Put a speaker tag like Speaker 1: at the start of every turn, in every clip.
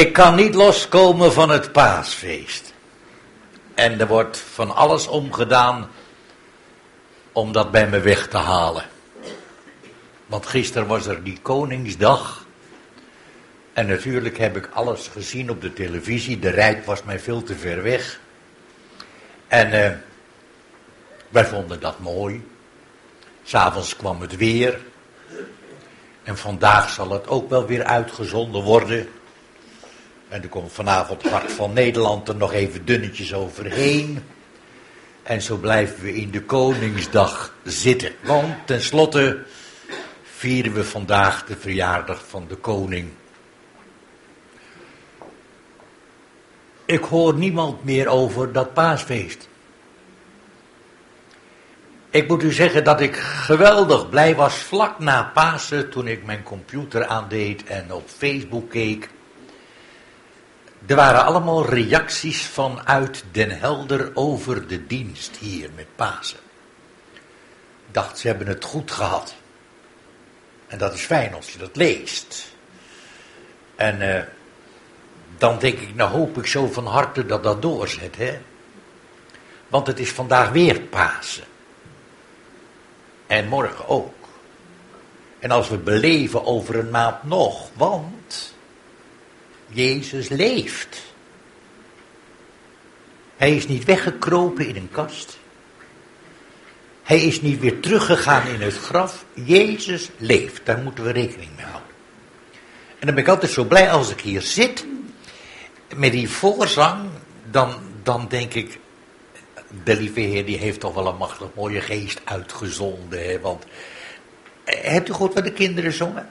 Speaker 1: Ik kan niet loskomen van het paasfeest. En er wordt van alles omgedaan om dat bij me weg te halen. Want gisteren was er die Koningsdag. En natuurlijk heb ik alles gezien op de televisie. De Rijk was mij veel te ver weg. En wij vonden dat mooi. 'S Avonds kwam het weer. En vandaag zal het ook wel weer uitgezonden worden. En er komt vanavond Hart van Nederland er nog even dunnetjes overheen. En zo blijven we in de Koningsdag zitten. Want tenslotte vieren we vandaag de verjaardag van de koning. Ik hoor niemand meer over dat paasfeest. Ik moet u zeggen dat ik geweldig blij was vlak na Pasen toen ik mijn computer aandeed en op Facebook keek. Er waren allemaal reacties vanuit Den Helder over de dienst hier met Pasen. Ik dacht, ze hebben het goed gehad. En dat is fijn als je dat leest. En dan denk ik, nou hoop ik zo van harte dat dat doorzet, hè. Want het is vandaag weer Pasen. En morgen ook. En als we beleven over een maand nog, want Jezus leeft. Hij is niet weggekropen in een kast. Hij is niet weer teruggegaan in het graf. Jezus leeft, daar moeten we rekening mee houden. En dan ben ik altijd zo blij als ik hier zit, met die voorzang, dan denk ik, de lieve Heer die heeft toch wel een machtig mooie geest uitgezonden. Hè? Want, hebt u gehoord wat de kinderen zongen?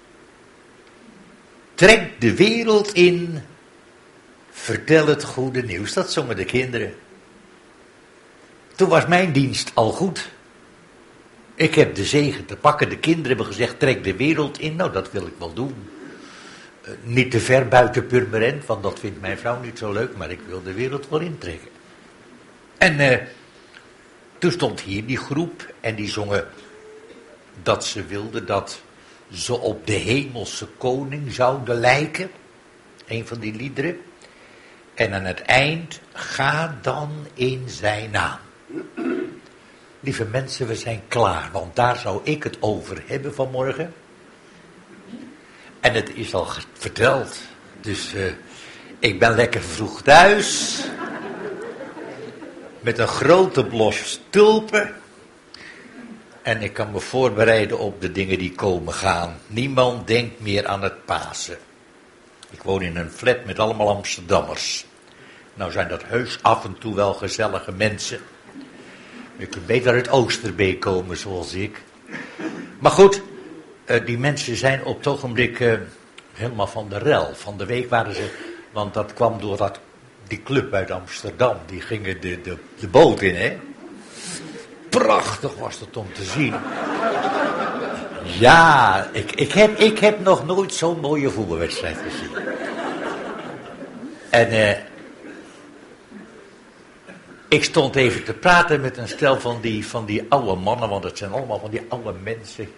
Speaker 1: Trek de wereld in, vertel het goede nieuws. Dat zongen de kinderen. Toen was mijn dienst al goed. Ik heb de zegen te pakken. De kinderen hebben gezegd, trek de wereld in. Nou, dat wil ik wel doen. Niet te ver buiten Purmerend, want dat vindt mijn vrouw niet zo leuk. Maar ik wil de wereld wel intrekken. En toen stond hier die groep en die zongen dat ze wilden dat ze op de hemelse koning zouden lijken. Een van die liederen. En aan het eind, ga dan in zijn naam. Lieve mensen, we zijn klaar, want daar zou ik het over hebben vanmorgen. En het is al verteld, dus ik ben lekker vroeg thuis. Met een grote blos tulpen. En ik kan me voorbereiden op de dingen die komen gaan. Niemand denkt meer aan het Pasen. Ik woon in een flat met allemaal Amsterdammers. Nou zijn dat heus af en toe wel gezellige mensen. Je kunt beter uit Oosterbeek komen zoals ik. Maar goed, die mensen zijn op het ogenblik helemaal van de rel. Van de week waren ze, want dat kwam door die club uit Amsterdam. Die gingen de boot in, hè. Prachtig was dat om te zien. Ja, ik heb nog nooit zo'n mooie voetbalwedstrijd gezien. En ik stond even te praten met een stel van die oude mannen, want het zijn allemaal van die oude mensen.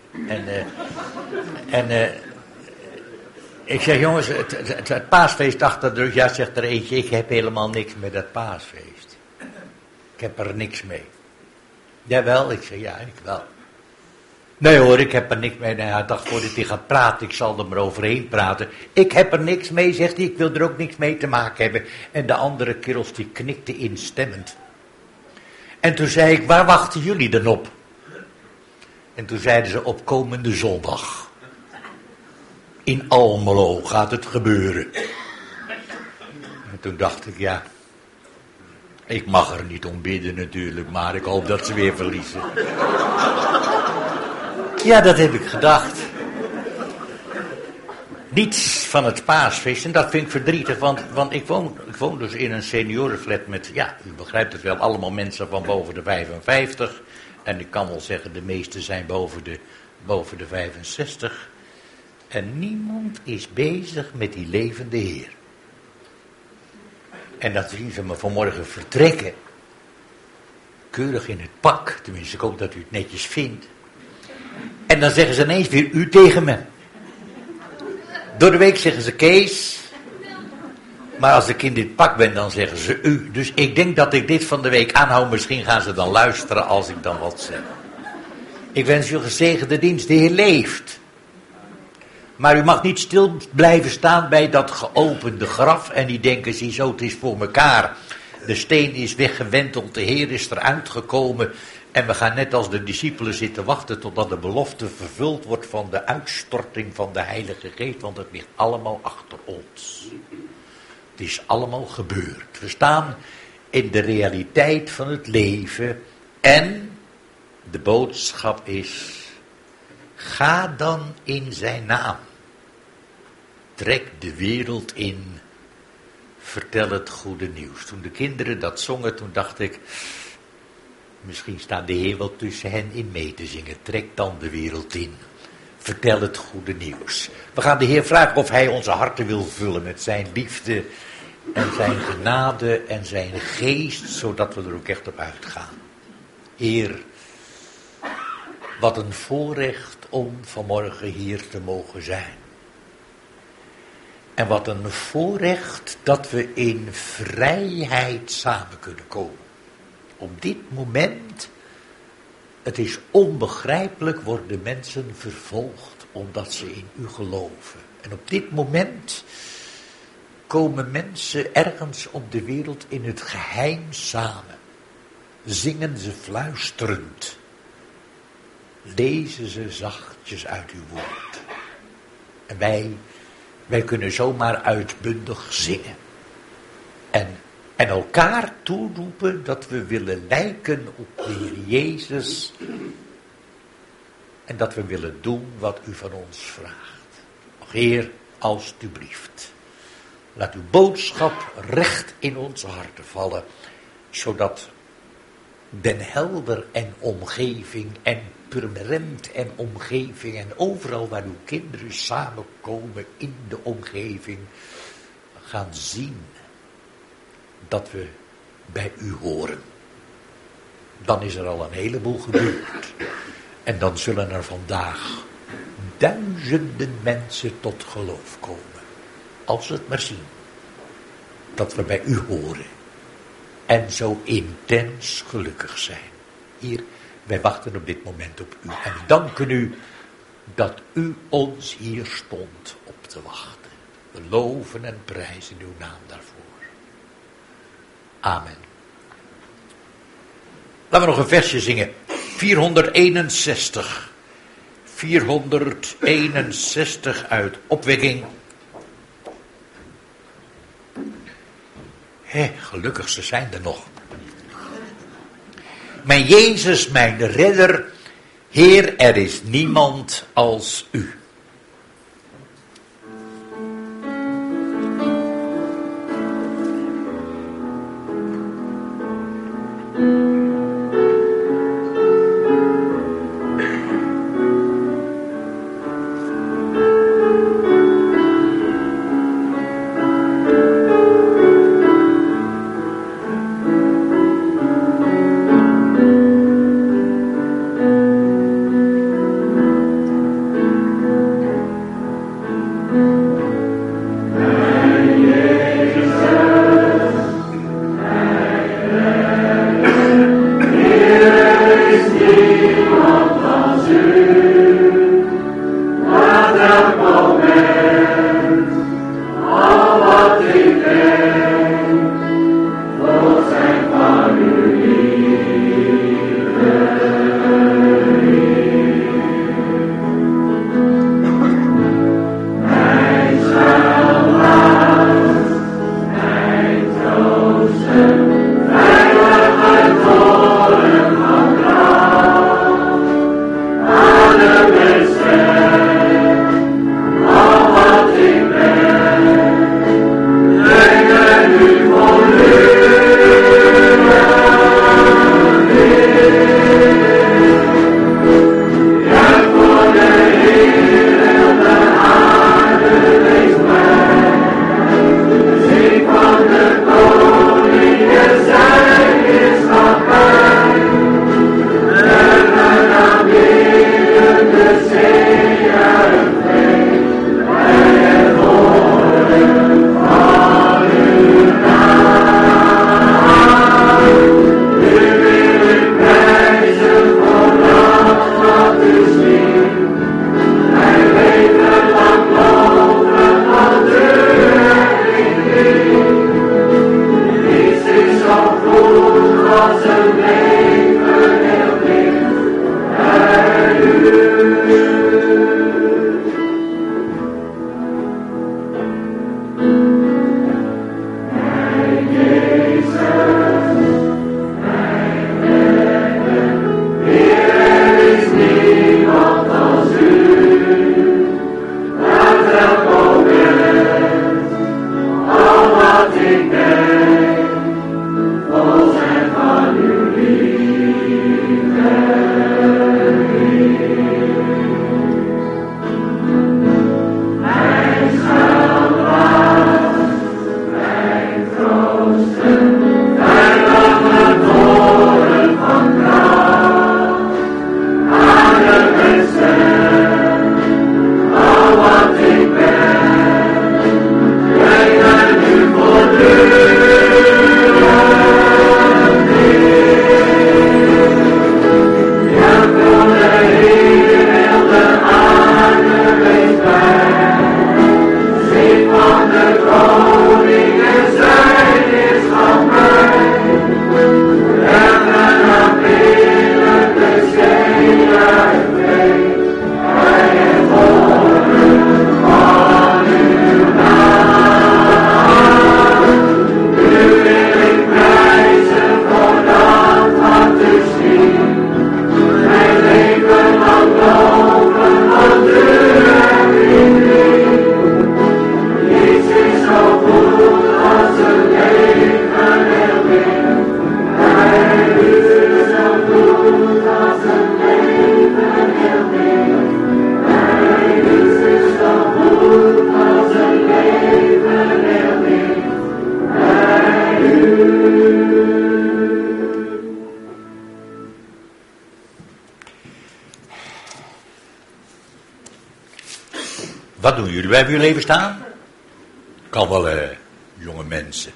Speaker 1: En ik zeg, jongens, het paasfeest achter de rug. Ja, zegt er eentje, ik heb helemaal niks met het paasfeest. Ik heb er niks mee. Jawel, ik zeg, ja, ik wel. Nee hoor, ik heb er niks mee. Nee, hij dacht, voordat hij gaat praten, ik zal er maar overheen praten. Ik heb er niks mee, zegt hij, ik wil er ook niks mee te maken hebben. En de andere kerels, die knikten instemmend. En toen zei ik, waar wachten jullie dan op? En toen zeiden ze, op komende zondag. In Almelo gaat het gebeuren. En toen dacht ik, ja, ik mag er niet om bidden natuurlijk, maar ik hoop dat ze weer verliezen. Ja, dat heb ik gedacht. Niets van het paasfeest, en dat vind ik verdrietig, want ik woon dus in een seniorenflat met, ja, u begrijpt het wel, allemaal mensen van boven de 55. En ik kan wel zeggen, de meeste zijn boven de 65. En niemand is bezig met die levende Heer. En dat zien ze me vanmorgen vertrekken. Keurig in het pak, tenminste ik hoop dat u het netjes vindt. En dan zeggen ze ineens weer u tegen me. Door de week zeggen ze, Kees, Maar als ik in dit pak ben, dan zeggen ze u. Dus ik denk dat ik dit van de week aanhoud. Misschien gaan ze dan luisteren als ik dan wat zeg. Ik wens u een gezegende dienst. De Heer leeft. Maar u mag niet stil blijven staan bij dat geopende graf. En die denken, ziezo, het is voor elkaar. De steen is weggewenteld. De Heer is eruit gekomen. En we gaan net als de discipelen zitten wachten totdat de belofte vervuld wordt van de uitstorting van de Heilige Geest. Want het ligt allemaal achter ons. Het is allemaal gebeurd. We staan in de realiteit van het leven. En de boodschap is, ga dan in zijn naam. Trek de wereld in. Vertel het goede nieuws. Toen de kinderen dat zongen, toen dacht ik, misschien staat de Heer wel tussen hen in mee te zingen. Trek dan de wereld in. Vertel het goede nieuws. We gaan de Heer vragen of hij onze harten wil vullen met zijn liefde en zijn genade en zijn geest, zodat we er ook echt op uitgaan. Heer, wat een voorrecht om vanmorgen hier te mogen zijn. En wat een voorrecht dat we in vrijheid samen kunnen komen. Op dit moment, het is onbegrijpelijk, worden mensen vervolgd omdat ze in u geloven. En op dit moment komen mensen ergens op de wereld in het geheim samen. Zingen ze fluisterend. Lezen ze zachtjes uit uw woord. En wij kunnen zomaar uitbundig zingen. En elkaar toeroepen dat we willen lijken op de Heer Jezus. En dat we willen doen wat u van ons vraagt. Heer, alstublieft. Laat uw boodschap recht in onze harten vallen. Zodat Den Helder en omgeving en Purmerend en omgeving en overal waar uw kinderen samenkomen in de omgeving gaan zien dat we bij u horen. Dan is er al een heleboel gebeurd. En dan zullen er vandaag duizenden mensen tot geloof komen. Als we het maar zien. Dat we bij u horen. En zo intens gelukkig zijn. Hier, wij wachten op dit moment op u. En danken u dat u ons hier stond op te wachten. We loven en prijzen uw naam daarvoor. Amen. Laten we nog een versje zingen. 461. 461 uit Opwekking. Gelukkig, ze zijn er nog. Mijn Jezus, mijn redder, Heer, er is niemand als u. Wat doen jullie? Blijven jullie even staan? Kan wel, jonge mensen.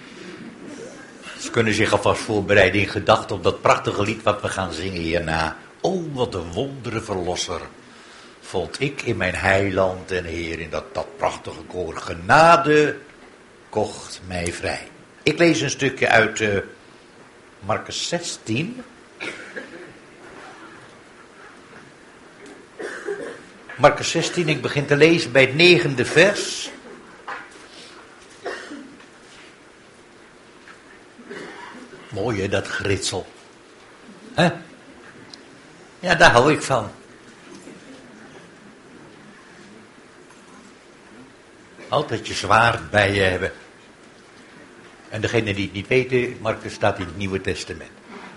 Speaker 1: Ze kunnen zich alvast voorbereiden in gedachten op dat prachtige lied wat we gaan zingen hierna. Oh, wat een wondere verlosser vond ik in mijn heiland en Heer, in dat prachtige koor. Genade kocht mij vrij. Ik lees een stukje uit Marcus 16. Marcus 16, ik begin te lezen bij het 9e vers. Mooi hè, dat geritsel. Hè? Ja, daar hou ik van. Altijd je zwaard bij je hebben. En degene die het niet weten, Marcus staat in het Nieuwe Testament.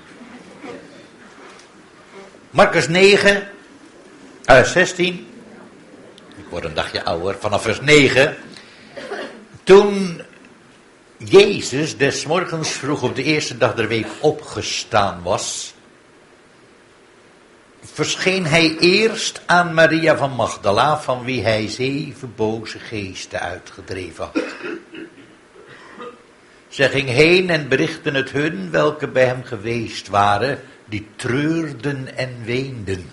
Speaker 1: Marcus 16. Ik word een dagje ouder, vanaf vers 9. Toen Jezus des morgens vroeg op de eerste dag der week opgestaan was, verscheen hij eerst aan Maria van Magdala, van wie hij 7 boze geesten uitgedreven had. Zij ging heen en berichtte het hun, welke bij hem geweest waren, die treurden en weenden.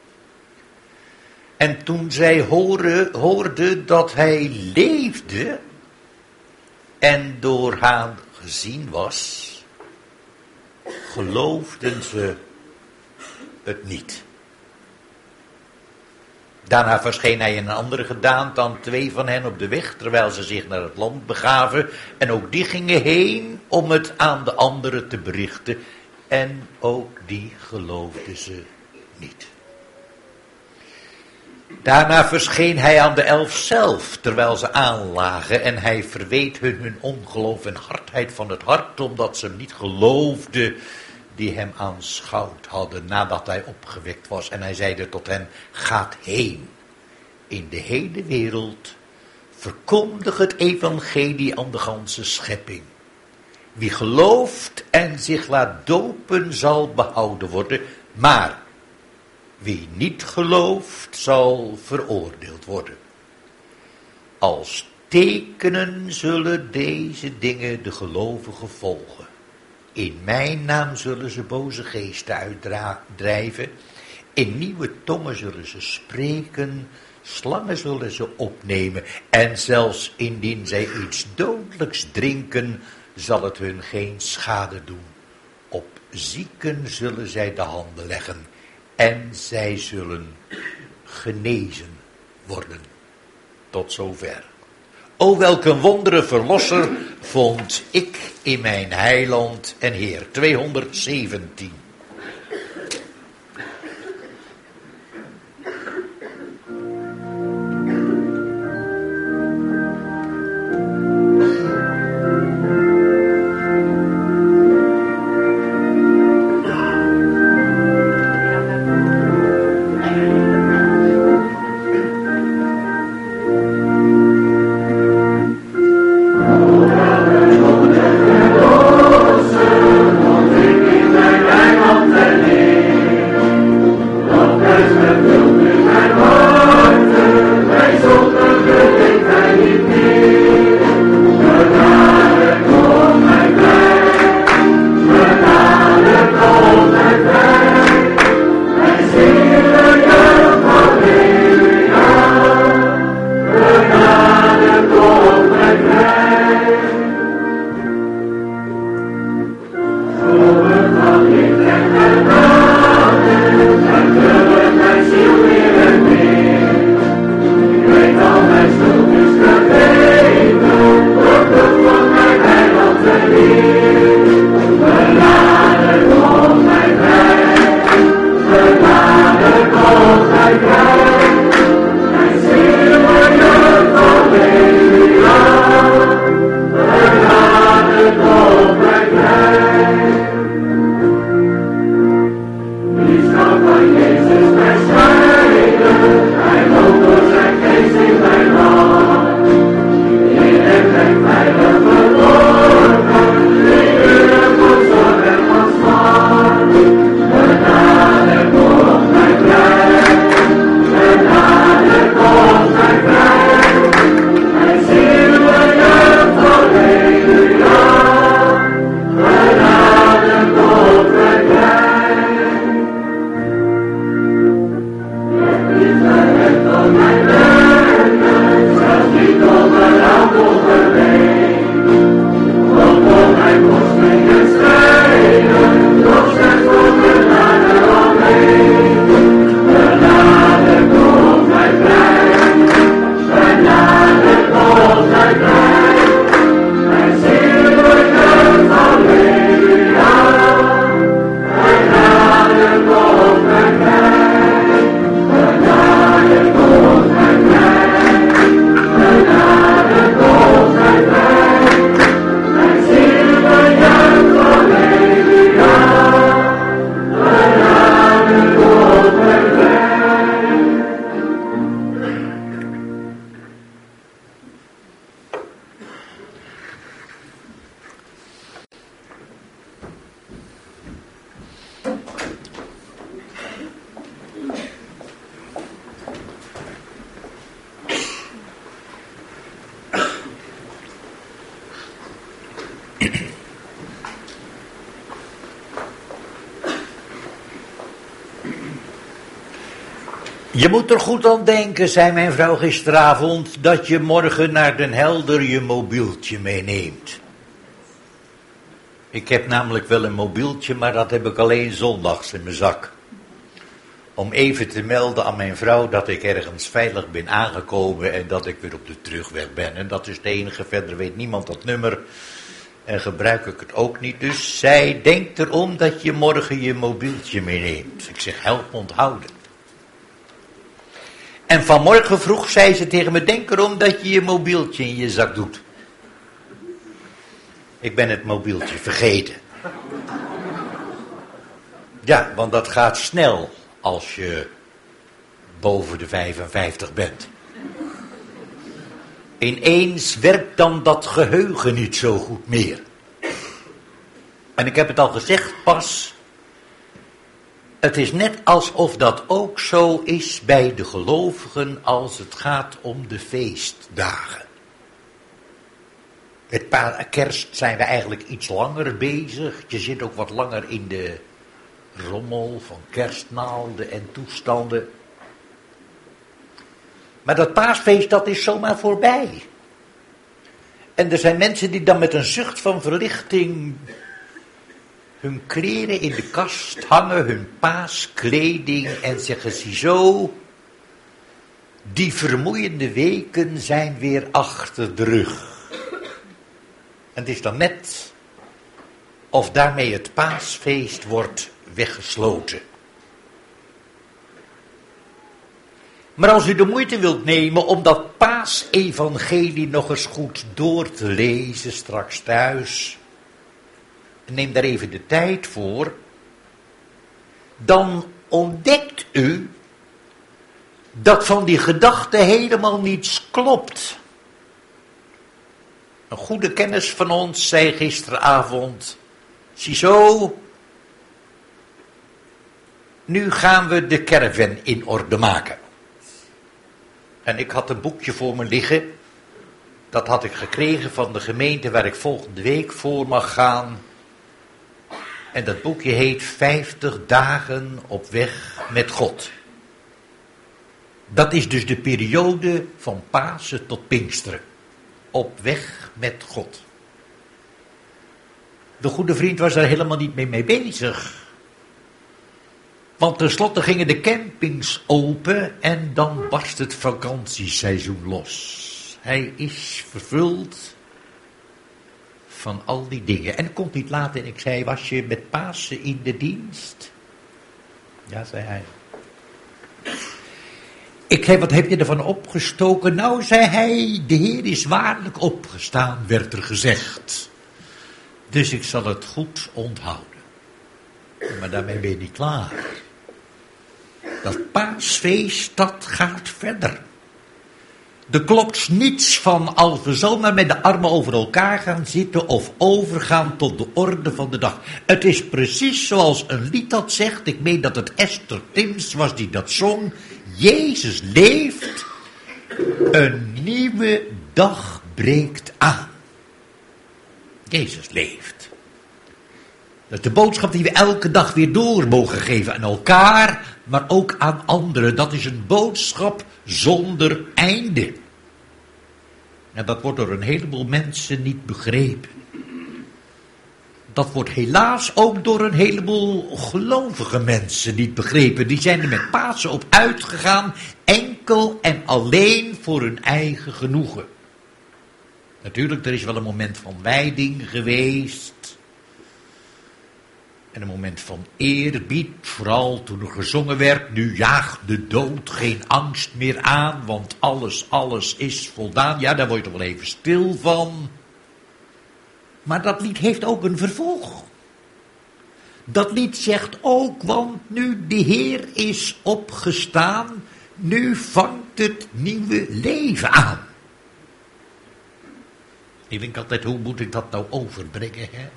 Speaker 1: En toen zij hoorde dat hij leefde en door haar gezien was, geloofden ze het niet. Daarna verscheen hij in een andere gedaante aan 2 van hen op de weg, terwijl ze zich naar het land begaven. En ook die gingen heen om het aan de anderen te berichten. En ook die geloofden ze niet. Daarna verscheen hij aan de 11 zelf, terwijl ze aanlagen. En hij verweet hun ongeloof en hardheid van het hart, omdat ze hem niet geloofden die hem aanschouwd hadden nadat hij opgewekt was. En hij zeide tot hen, gaat heen in de hele wereld, verkondig het evangelie aan de ganse schepping. Wie gelooft en zich laat dopen zal behouden worden, maar wie niet gelooft zal veroordeeld worden. Als tekenen zullen deze dingen de gelovigen volgen. In mijn naam zullen ze boze geesten uitdrijven. In nieuwe tongen zullen ze spreken. Slangen zullen ze opnemen. En zelfs indien zij iets dodelijks drinken, zal het hun geen schade doen. Op zieken zullen zij de handen leggen. En zij zullen genezen worden. Tot zover. O, welke wondere verlosser vond ik in mijn heiland en Heer. 217.
Speaker 2: Mijn
Speaker 1: Je moet er goed aan denken, zei mijn vrouw gisteravond, dat je morgen naar Den Helder je mobieltje meeneemt. Ik heb namelijk wel een mobieltje, maar dat heb ik alleen zondags in mijn zak. Om even te melden aan mijn vrouw dat ik ergens veilig ben aangekomen en dat ik weer op de terugweg ben. En dat is het enige, verder weet niemand dat nummer en gebruik ik het ook niet. Dus zij denkt erom dat je morgen je mobieltje meeneemt. Ik zeg, help me onthouden. En vanmorgen vroeg zei ze tegen me, denk erom dat je je mobieltje in je zak doet. Ik ben het mobieltje vergeten. Ja, want dat gaat snel als je boven de 55 bent. Ineens werkt dan dat geheugen niet zo goed meer. En ik heb het al gezegd pas. Het is net alsof dat ook zo is bij de gelovigen als het gaat om de feestdagen. Met kerst zijn we eigenlijk iets langer bezig. Je zit ook wat langer in de rommel van kerstnaalden en toestanden. Maar dat paasfeest, dat is zomaar voorbij. En er zijn mensen die dan met een zucht van verlichting hun kleren in de kast hangen, hun paaskleding en zeggen, ziezo, die vermoeiende weken zijn weer achter de rug. En het is dan net of daarmee het paasfeest wordt weggesloten. Maar als u de moeite wilt nemen om dat paasevangelie nog eens goed door te lezen straks thuis, neem daar even de tijd voor, dan ontdekt u dat van die gedachte helemaal niets klopt. Een goede kennis van ons zei gisteravond, ziezo, nu gaan we de caravan in orde maken. En ik had een boekje voor me liggen, dat had ik gekregen van de gemeente waar ik volgende week voor mag gaan. En dat boekje heet 50 dagen op weg met God. Dat is dus de periode van Pasen tot Pinksteren. Op weg met God. De goede vriend was daar helemaal niet mee bezig. Want tenslotte gingen de campings open en dan barst het vakantieseizoen los. Hij is vervuld van al die dingen. En het komt niet later en ik zei, was je met Pasen in de dienst? Ja, zei hij. Ik zei, wat heb je ervan opgestoken? Nou, zei hij, de Heer is waarlijk opgestaan, werd er gezegd. Dus ik zal het goed onthouden. Maar daarmee ben je niet klaar. Dat paasfeest, dat gaat verder. Er klopt niets van als we zomaar met de armen over elkaar gaan zitten of overgaan tot de orde van de dag. Het is precies zoals een lied dat zegt, ik meen dat het Esther Tims was die dat zong. Jezus leeft, een nieuwe dag breekt aan. Jezus leeft. Dat is de boodschap die we elke dag weer door mogen geven aan elkaar, maar ook aan anderen. Dat is een boodschap zonder einde. En dat wordt door een heleboel mensen niet begrepen. Dat wordt helaas ook door een heleboel gelovige mensen niet begrepen. Die zijn er met Pasen op uitgegaan, enkel en alleen voor hun eigen genoegen. Natuurlijk, er is wel een moment van wijding geweest. En een moment van eerbied, vooral toen er gezongen werd, nu jaagt de dood geen angst meer aan, want alles is voldaan. Ja, daar word je toch wel even stil van. Maar dat lied heeft ook een vervolg. Dat lied zegt ook, want nu de Heer is opgestaan, nu vangt het nieuwe leven aan. Ik denk altijd, hoe moet ik dat nou overbrengen, hè?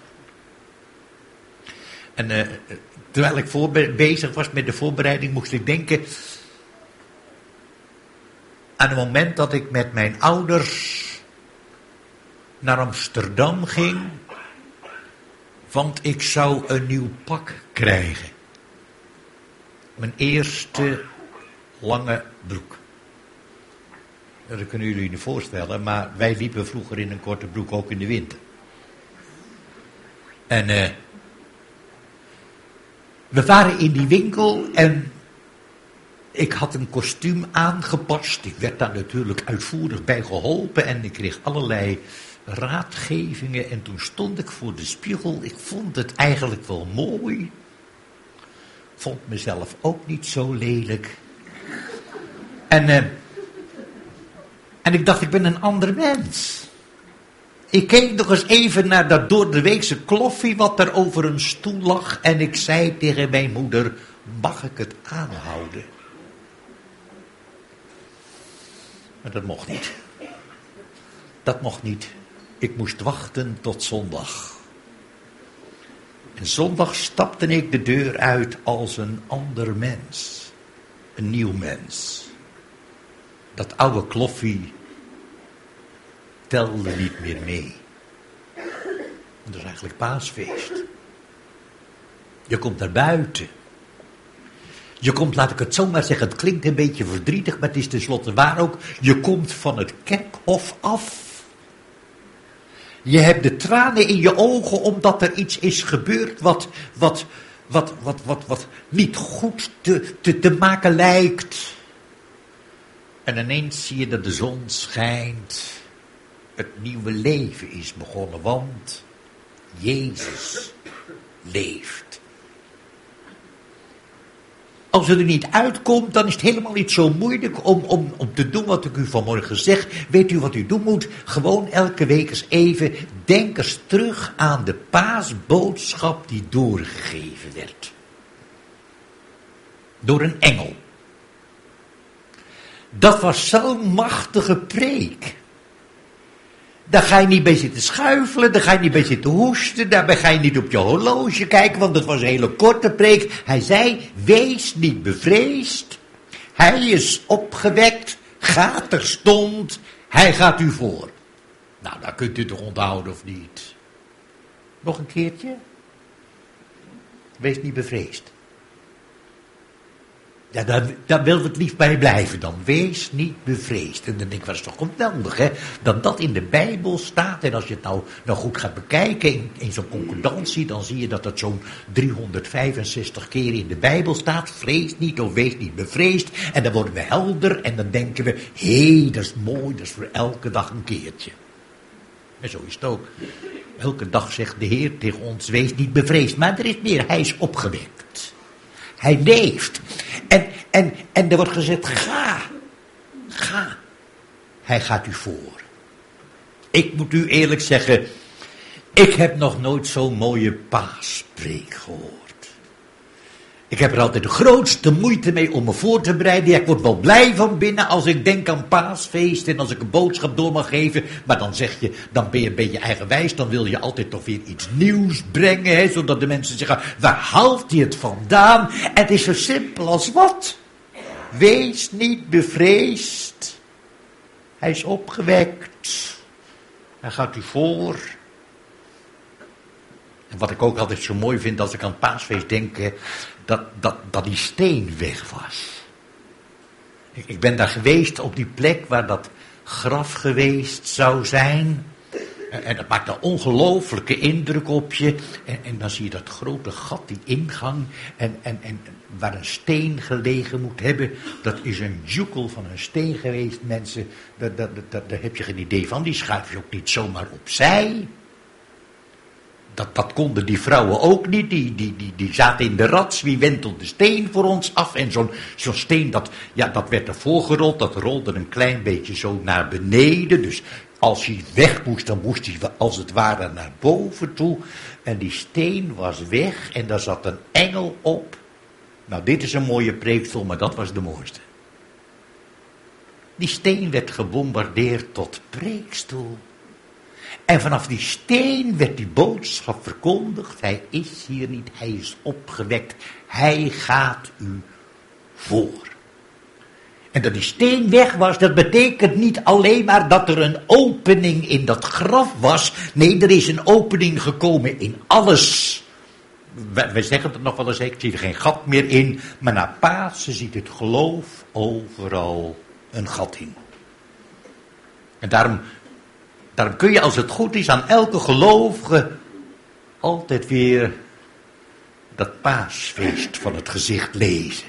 Speaker 1: En terwijl ik bezig was met de voorbereiding, moest ik denken aan het moment dat ik met mijn ouders naar Amsterdam ging, want ik zou een nieuw pak krijgen. Mijn eerste lange broek. Dat kunnen jullie niet voorstellen, maar wij liepen vroeger in een korte broek, ook in de winter. En we waren in die winkel en ik had een kostuum aangepast. Ik werd daar natuurlijk uitvoerig bij geholpen en ik kreeg allerlei raadgevingen. En toen stond ik voor de spiegel. Ik vond het eigenlijk wel mooi. Vond mezelf ook niet zo lelijk. En ik dacht, ik ben een ander mens. Ik keek nog eens even naar dat doordeweekse kloffie wat er over een stoel lag. En ik zei tegen mijn moeder, mag ik het aanhouden? Maar dat mocht niet. Dat mocht niet. Ik moest wachten tot zondag. En zondag stapte ik de deur uit als een ander mens. Een nieuw mens. Dat oude kloffie telde niet meer mee. En dat is eigenlijk paasfeest. Je komt naar buiten. Je komt, laat ik het zo maar zeggen, het klinkt een beetje verdrietig, maar het is tenslotte waar ook. Je komt van het kerkhof af. Je hebt de tranen in je ogen omdat er iets is gebeurd wat niet goed te maken lijkt. En ineens zie je dat de zon schijnt. Het nieuwe leven is begonnen, want Jezus leeft. Als het er niet uitkomt, dan is het helemaal niet zo moeilijk om te doen wat ik u vanmorgen zeg. Weet u wat u doen moet? Gewoon elke week eens even, denk eens terug aan de paasboodschap die doorgegeven werd. Door een engel. Dat was zo'n machtige preek. Daar ga je niet bij zitten schuifelen, daar ga je niet bij zitten hoesten, daarbij ga je niet op je horloge kijken, want het was een hele korte preek. Hij zei, wees niet bevreesd, hij is opgewekt, ga terstond, hij gaat u voor. Nou, dat kunt u toch onthouden of niet? Nog een keertje? Wees niet bevreesd. Ja, daar wil we het liefst bij blijven dan. Wees niet bevreesd. En dan denk ik, wat is toch geweldig, hè? Dat dat in de Bijbel staat. En als je het nou goed gaat bekijken in zo'n concordantie, dan zie je dat het zo'n 365 keer in de Bijbel staat. Vrees niet of wees niet bevreesd. En dan worden we helder en dan denken we, hé, dat is mooi, dat is voor elke dag een keertje. En zo is het ook. Elke dag zegt de Heer tegen ons, wees niet bevreesd. Maar er is meer, hij is opgewekt. Hij leeft. En er wordt gezegd, ga. Hij gaat u voor. Ik moet u eerlijk zeggen, ik heb nog nooit zo'n mooie paaspreek gehoord. Ik heb er altijd de grootste moeite mee om me voor te bereiden. Ja, ik word wel blij van binnen als ik denk aan paasfeest en als ik een boodschap door mag geven. Maar dan zeg je, dan ben je een beetje eigenwijs. Dan wil je altijd toch weer iets nieuws brengen. Hè, zodat de mensen zeggen, waar haalt hij het vandaan? En het is zo simpel als wat? Wees niet bevreesd. Hij is opgewekt. Hij gaat u voor. En wat ik ook altijd zo mooi vind als ik aan het paasfeest denk, dat die steen weg was. Ik ben daar geweest op die plek waar dat graf geweest zou zijn. En dat maakt een ongelooflijke indruk op je. En dan zie je dat grote gat, die ingang. En waar een steen gelegen moet hebben. Dat is een joekel van een steen geweest, mensen. Daar heb je geen idee van. Die schuif je ook niet zomaar opzij. Dat konden die vrouwen ook niet. Die zaten in de rats. Wie wentelt de steen voor ons af? En zo'n steen, dat werd ervoor gerold. Dat rolde een klein beetje zo naar beneden. Dus als hij weg moest, dan moest hij als het ware naar boven toe. En die steen was weg. En daar zat een engel op. Nou, dit is een mooie preekstoel, maar dat was de mooiste. Die steen werd gebombardeerd tot preekstoel. En vanaf die steen werd die boodschap verkondigd. Hij is hier niet, hij is opgewekt. Hij gaat u voor. En dat die steen weg was, dat betekent niet alleen maar dat er een opening in dat graf was. Nee, er is een opening gekomen in alles. wij zeggen het nog wel eens, ik zie er geen gat meer in. Maar na Pasen ziet het geloof overal een gat in. En daarom kun je, als het goed is, aan elke gelovige altijd weer dat paasfeest van het gezicht lezen.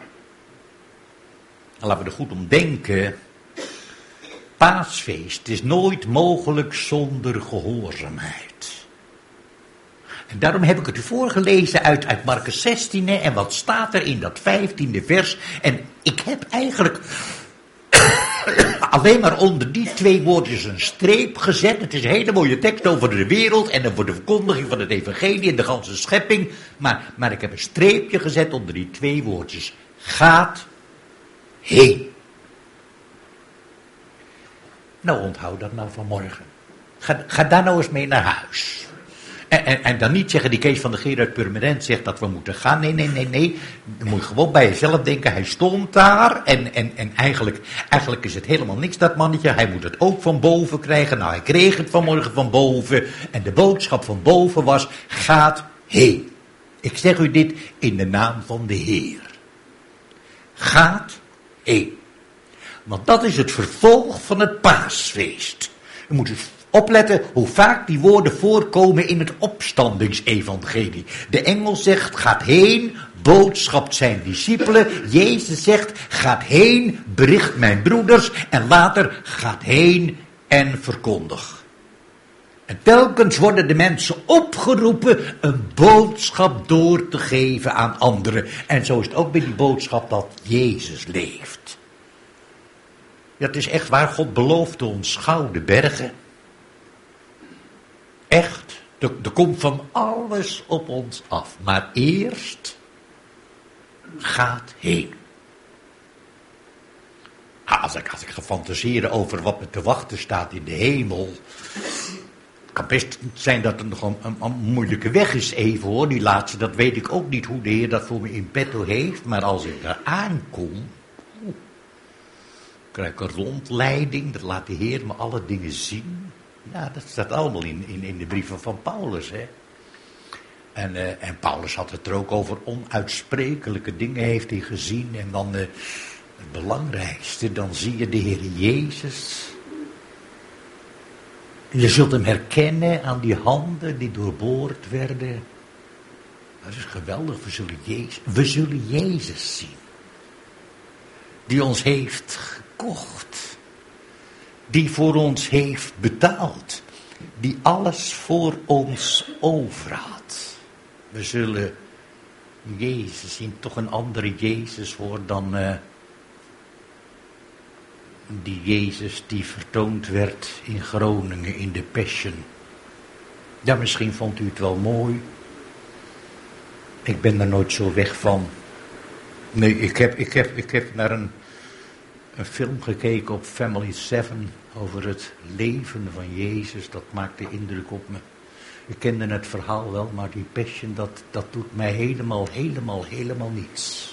Speaker 1: En laten we er goed om denken. Paasfeest is nooit mogelijk zonder gehoorzaamheid. En daarom heb ik het u voorgelezen uit Markus 16 en wat staat er in dat 15e vers. En ik heb eigenlijk alleen maar onder die 2 woordjes een streep gezet. Het is een hele mooie tekst over de wereld en over de verkondiging van het evangelie en de ganse schepping. Maar ik heb een streepje gezet onder die 2 woordjes. Gaat heen. Nou, onthoud dat nou vanmorgen. Ga daar nou eens mee naar huis. En dan niet zeggen, die Kees van de Geer uit Purmerend zegt dat we moeten gaan. Nee. Dan moet je gewoon bij jezelf denken, hij stond daar. En eigenlijk is het helemaal niks, dat mannetje. Hij moet het ook van boven krijgen. Nou, hij kreeg het vanmorgen van boven. En de boodschap van boven was, gaat heen. Ik zeg u dit in de naam van de Heer. Gaat heen. Want dat is het vervolg van het paasfeest. U moet dus opletten hoe vaak die woorden voorkomen in het opstandingsevangelie. De engel zegt, gaat heen, boodschapt zijn discipelen. Jezus zegt, gaat heen, bericht mijn broeders. En later, gaat heen en verkondig. En telkens worden de mensen opgeroepen een boodschap door te geven aan anderen. En zo is het ook bij die boodschap dat Jezus leeft. Ja, het is echt waar, God belooft ons gouden bergen. Echt, er komt van alles op ons af. Maar eerst gaat heen. Als ik ga fantaseren over wat me te wachten staat in de hemel. Het kan best zijn dat het nog een moeilijke weg is even hoor. Die laatste, dat weet ik ook niet hoe de Heer dat voor me in petto heeft. Maar als ik daar aankom, krijg ik een rondleiding. Dat laat de Heer me alle dingen zien. Ja, dat staat allemaal in de brieven van Paulus, hè. En Paulus had het er ook over onuitsprekelijke dingen heeft hij gezien. En dan het belangrijkste, dan zie je de Heer Jezus. Je zult hem herkennen aan die handen die doorboord werden. Dat is geweldig, we zullen Jezus zien. Die ons heeft gekocht. Die voor ons heeft betaald. Die alles voor ons over had. We zullen Jezus zien. Toch een andere Jezus hoor dan die Jezus die vertoond werd in Groningen in de Passion. Ja, misschien vond u het wel mooi. Ik ben er nooit zo weg van. Nee, ik heb naar een film gekeken op Family 7 over het leven van Jezus. Dat maakte indruk op me. Ik kende het verhaal wel, maar die Passion, dat doet mij helemaal niets.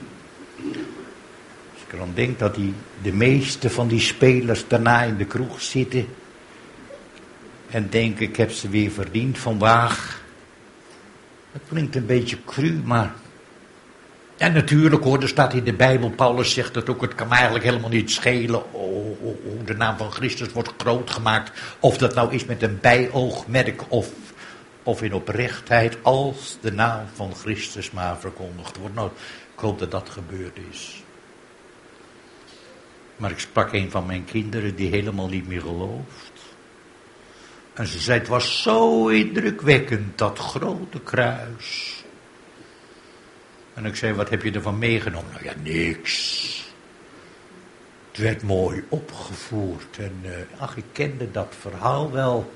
Speaker 1: Als ik dan denk dat de meeste van die spelers daarna in de kroeg zitten. En denken, ik heb ze weer verdiend vandaag. Dat klinkt een beetje cru, maar... Ja, natuurlijk hoor, er staat in de Bijbel, Paulus zegt dat ook, het kan mij eigenlijk helemaal niet schelen hoe de naam van Christus wordt groot gemaakt. Of dat nou is met een bijoogmerk of in oprechtheid, als de naam van Christus maar verkondigd wordt. Nou, ik hoop dat dat gebeurd is. Maar ik sprak een van mijn kinderen die helemaal niet meer gelooft. En ze zei, het was zo indrukwekkend, dat grote kruis. En ik zei, wat heb je ervan meegenomen? Nou ja, niks. Het werd mooi opgevoerd. En ik kende dat verhaal wel.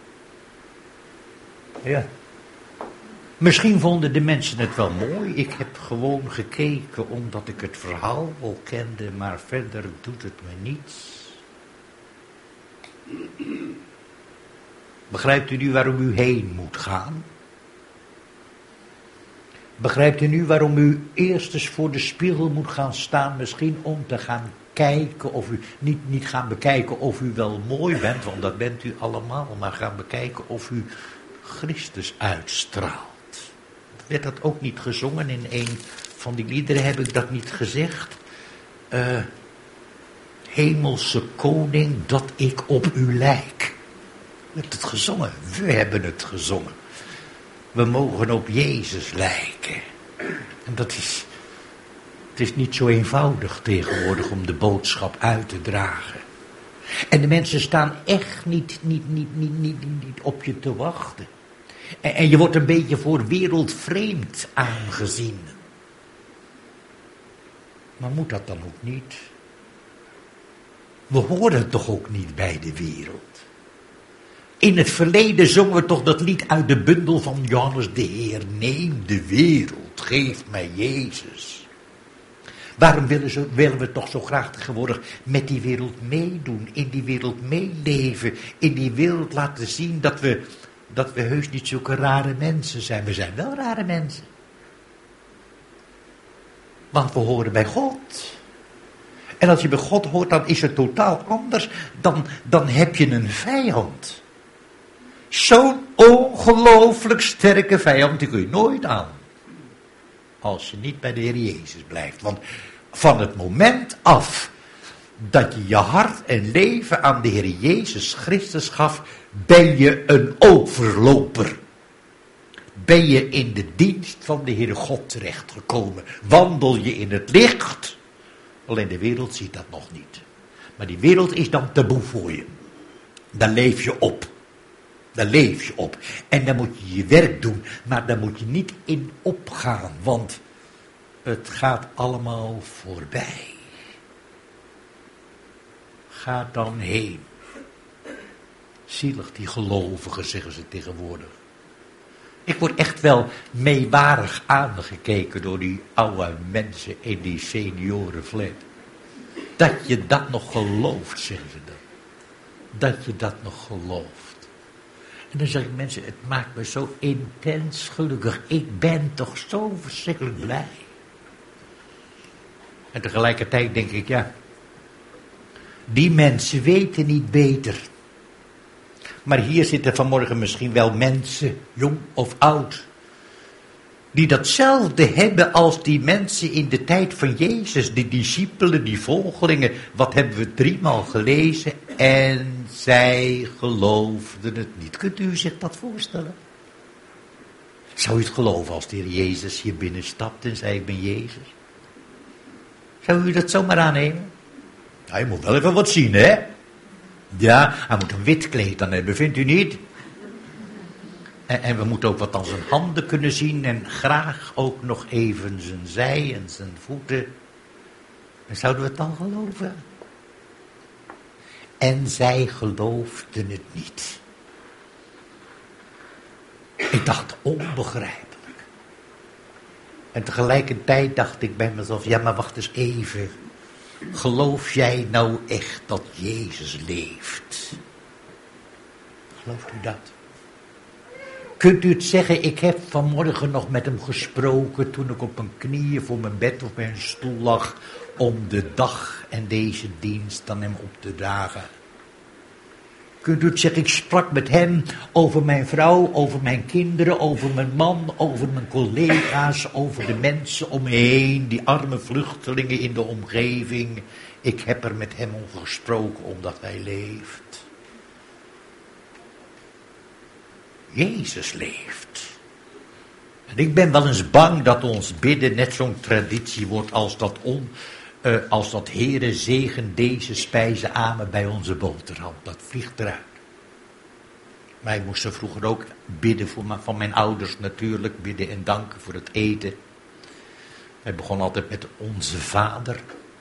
Speaker 1: Ja. Misschien vonden de mensen het wel mooi. Ik heb gewoon gekeken omdat ik het verhaal wel kende. Maar verder doet het me niets. Begrijpt u nu waarom u heen moet gaan? Begrijpt u nu waarom u eerst eens voor de spiegel moet gaan staan? Misschien om te gaan kijken of u, niet gaan bekijken of u wel mooi bent, want dat bent u allemaal. Maar gaan bekijken of u Christus uitstraalt. werd dat ook niet gezongen? In een van die liederen heb ik dat niet gezegd. Hemelse koning, dat ik op u lijk. U hebt het gezongen. We hebben het gezongen. We mogen op Jezus lijken. En het is niet zo eenvoudig tegenwoordig om de boodschap uit te dragen. En de mensen staan echt niet op je te wachten. En je wordt een beetje voor wereldvreemd aangezien. Maar moet dat dan ook niet? We horen toch ook niet bij de wereld? In het verleden zongen we toch dat lied uit de bundel van Johannes de Heer. Neem de wereld, geef mij Jezus. Waarom willen we toch zo graag tegenwoordig met die wereld meedoen, in die wereld meeleven, in die wereld laten zien dat we heus niet zulke rare mensen zijn. We zijn wel rare mensen. Want we horen bij God. En als je bij God hoort, dan is het totaal anders. Dan heb je een vijand. Zo'n ongelooflijk sterke vijand, die kun je nooit aan. Als je niet bij de Heer Jezus blijft. Want van het moment af dat je je hart en leven aan de Heer Jezus Christus gaf, ben je een overloper. Ben je in de dienst van de Heere God terechtgekomen. Wandel je in het licht. Alleen de wereld ziet dat nog niet. Maar die wereld is dan taboe voor je. Daar leef je op. Daar leef je op. En dan moet je je werk doen. Maar daar moet je niet in opgaan. Want het gaat allemaal voorbij. Ga dan heen. Zielig die gelovigen, zeggen ze tegenwoordig. Ik word echt wel meewarig aangekeken door die oude mensen in die seniorenflat. Dat je dat nog gelooft, zeggen ze dan. Dat je dat nog gelooft. En dan zeg ik mensen, het maakt me zo intens gelukkig. Ik ben toch zo verschrikkelijk blij. En tegelijkertijd denk ik, ja, die mensen weten niet beter. Maar hier zitten vanmorgen misschien wel mensen, jong of oud, die datzelfde hebben als die mensen in de tijd van Jezus, die discipelen, die volgelingen. Wat hebben we 3 maal gelezen? En zij geloofden het niet. Kunt u zich dat voorstellen? Zou u het geloven als de Heer Jezus hier binnenstapt en zei, ik ben Jezus? Zou u dat zomaar aannemen? Ja, je moet wel even wat zien, hè? Ja, hij moet een wit kleed dan hebben, vindt u niet? En we moeten ook wat aan zijn handen kunnen zien en graag ook nog even zijn zij en zijn voeten. En zouden we het dan geloven? En zij geloofden het niet. Ik dacht, onbegrijpelijk. En tegelijkertijd dacht ik bij mezelf, ja maar wacht eens even. Geloof jij nou echt dat Jezus leeft? Gelooft u dat? Kunt u het zeggen, ik heb vanmorgen nog met hem gesproken toen ik op mijn knieën voor mijn bed of bij een stoel lag om de dag en deze dienst aan hem op te dragen. Kunt u het zeggen, ik sprak met hem over mijn vrouw, over mijn kinderen, over mijn man, over mijn collega's, over de mensen om me heen, die arme vluchtelingen in de omgeving. Ik heb er met hem over gesproken omdat hij leeft. Jezus leeft. En ik ben wel eens bang dat ons bidden net zo'n traditie wordt als dat Heere zegen deze spijzen amen bij onze boterham. Dat vliegt eruit. Wij moesten vroeger ook bidden van mijn ouders natuurlijk. Bidden en danken voor het eten. Wij begonnen altijd met onze Vader.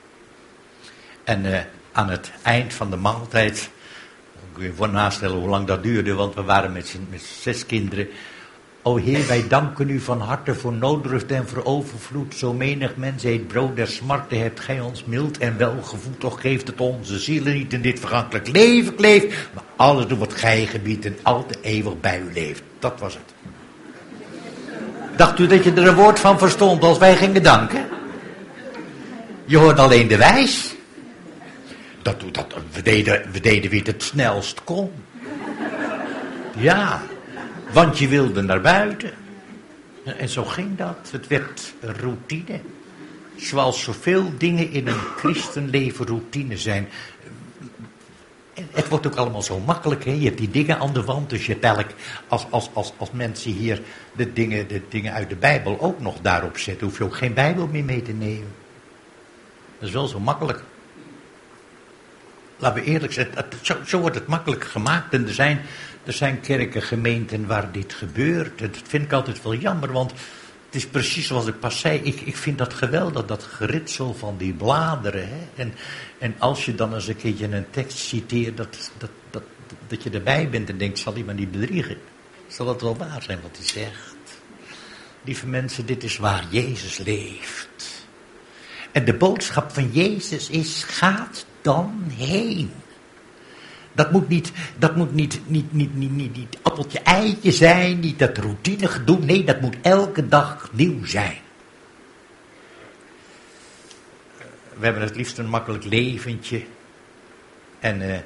Speaker 1: En aan het eind van de maaltijd, kun je voor nastellen hoe lang dat duurde, want we waren met 6 kinderen. O Heer, wij danken u van harte voor noodrust en voor overvloed. Zo menig mens eet brood der smarte, hebt gij ons mild en welgevoed. Toch geeft het onze zielen niet in dit vergankelijk leven kleeft, maar alles doet wat gij gebiedt en altijd eeuwig bij u leeft. Dat was het. Dacht u dat je er een woord van verstond als wij gingen danken? Je hoort alleen de wijs. We deden wie het snelst kon. Ja, want je wilde naar buiten. En zo ging dat. Het werd routine. Zoals zoveel dingen in een christenleven routine zijn. En het wordt ook allemaal zo makkelijk. Hè? Je hebt die dingen aan de wand. Dus je hebt eigenlijk, als mensen hier de dingen uit de Bijbel ook nog daarop zetten, hoef je ook geen Bijbel meer mee te nemen. Dat is wel zo makkelijk. Laten we eerlijk zijn, zo wordt het makkelijk gemaakt. En er zijn kerken, gemeenten waar dit gebeurt. En dat vind ik altijd wel jammer, want het is precies zoals ik pas zei. Ik vind dat geweldig, dat geritsel van die bladeren. Hè? En als je dan eens een keertje een tekst citeert, dat je erbij bent en denkt, zal hij maar niet bedriegen? Zal het wel waar zijn wat hij zegt? Lieve mensen, dit is waar Jezus leeft. En de boodschap van Jezus is, gaat dan heen. Dat moet niet appeltje eitje zijn, niet dat routine gedoe. Nee, dat moet elke dag nieuw zijn. We hebben het liefst een makkelijk leventje. En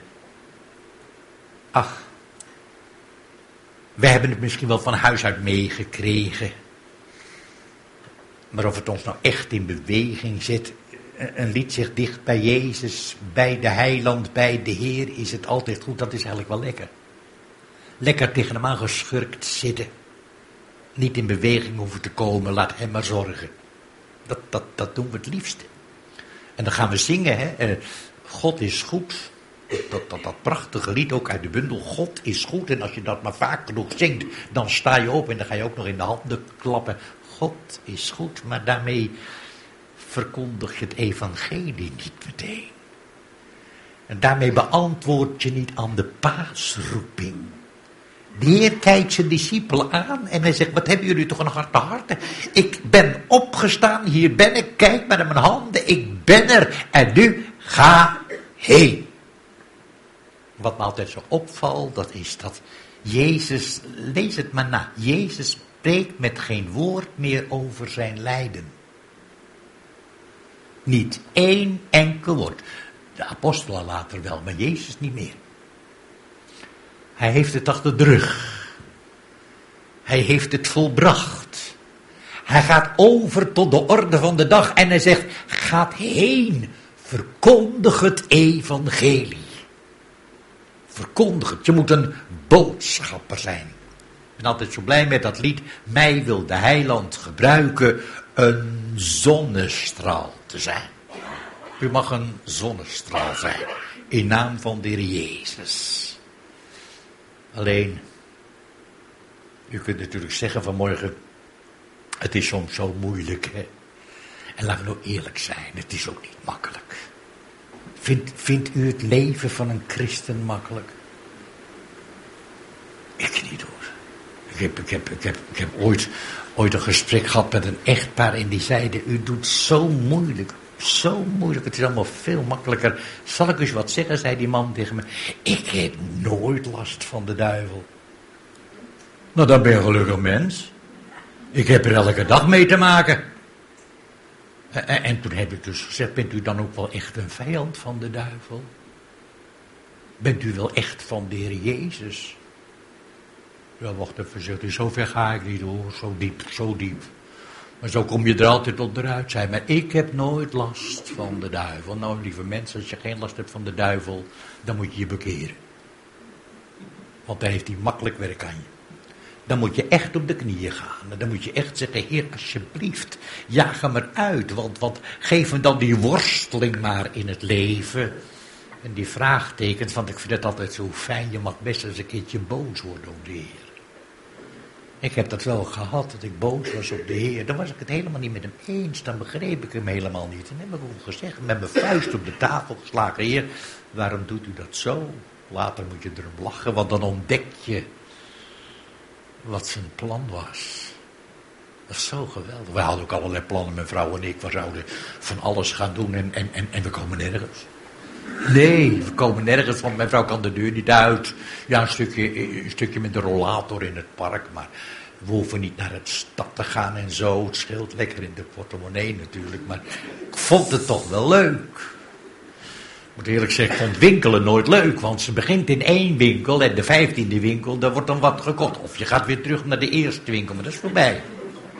Speaker 1: we hebben het misschien wel van huis uit meegekregen. Maar of het ons nou echt in beweging zet. Een lied zegt dicht bij Jezus, bij de heiland, bij de Heer is het altijd goed. Dat is eigenlijk wel lekker. Lekker tegen hem aangeschurkt zitten. Niet in beweging hoeven te komen, laat hem maar zorgen. Dat doen we het liefst. En dan gaan we zingen, hè. God is goed. Dat prachtige lied ook uit de bundel. God is goed. En als je dat maar vaak genoeg zingt, dan sta je op en dan ga je ook nog in de handen klappen. God is goed, maar daarmee verkondig je het evangelie niet meteen. En daarmee beantwoord je niet aan de paasroeping. De Heer kijkt zijn discipelen aan en hij zegt, wat hebben jullie toch een harte harten? Ik ben opgestaan, hier ben ik, kijk maar naar mijn handen, ik ben er en nu ga heen. Wat me altijd zo opvalt, dat is dat Jezus, lees het maar na, Jezus spreekt met geen woord meer over zijn lijden. Niet één enkel woord. De apostelen later wel, maar Jezus niet meer. Hij heeft het achter de rug. Hij heeft het volbracht. Hij gaat over tot de orde van de dag en hij zegt, gaat heen, verkondig het evangelie. Verkondig het, je moet een boodschapper zijn. Ik ben altijd zo blij met dat lied, mij wil de heiland gebruiken een zonnestraal te zijn. U mag een zonnestraal zijn, in naam van de Heer Jezus. Alleen, u kunt natuurlijk zeggen vanmorgen, het is soms zo moeilijk, hè. En laten we nou eerlijk zijn, het is ook niet makkelijk. Vindt u het leven van een christen makkelijk? Ik niet hoor. Ik heb ooit een gesprek gehad met een echtpaar en die zeiden, u doet zo moeilijk, het is allemaal veel makkelijker. Zal ik eens wat zeggen, zei die man tegen me, ik heb nooit last van de duivel. Nou, dan ben je een gelukkig mens. Ik heb er elke dag mee te maken. En toen heb ik dus gezegd, bent u dan ook wel echt een vijand van de duivel? Bent u wel echt van de Heer Jezus? Ja, wacht even, zegt u, zo ver ga ik niet hoor, zo diep. Maar zo kom je er altijd onderuit, zei maar ik heb nooit last van de duivel. Nou, lieve mensen, als je geen last hebt van de duivel, dan moet je je bekeren. Want dan heeft hij makkelijk werk aan je. Dan moet je echt op de knieën gaan. En dan moet je echt zeggen, Heer, alsjeblieft, jaag hem eruit. Want geef me dan die worsteling maar in het leven. En die vraagtekens, want ik vind het altijd zo fijn. Je mag best eens een keertje boos worden op de Heer. Ik heb dat wel gehad, dat ik boos was op de Heer. Dan was ik het helemaal niet met hem eens. Dan begreep ik hem helemaal niet. En dan heb ik ook gezegd, met mijn vuist op de tafel geslagen. Heer, waarom doet u dat zo? Later moet je erom lachen, want dan ontdek je wat zijn plan was. Dat is zo geweldig. We hadden ook allerlei plannen, mijn vrouw en ik. We zouden van alles gaan doen en we komen nergens. Nee, we komen nergens, want mijn vrouw kan de deur niet uit. Ja, een stukje met de rollator in het park, maar we hoeven niet naar het stad te gaan en zo. Het scheelt lekker in de portemonnee natuurlijk, maar ik vond het toch wel leuk. Ik moet eerlijk zeggen, ik vond winkelen nooit leuk, want ze begint in 1 winkel en de 15e winkel, daar wordt dan wat gekocht. Of je gaat weer terug naar de eerste winkel, maar dat is voorbij.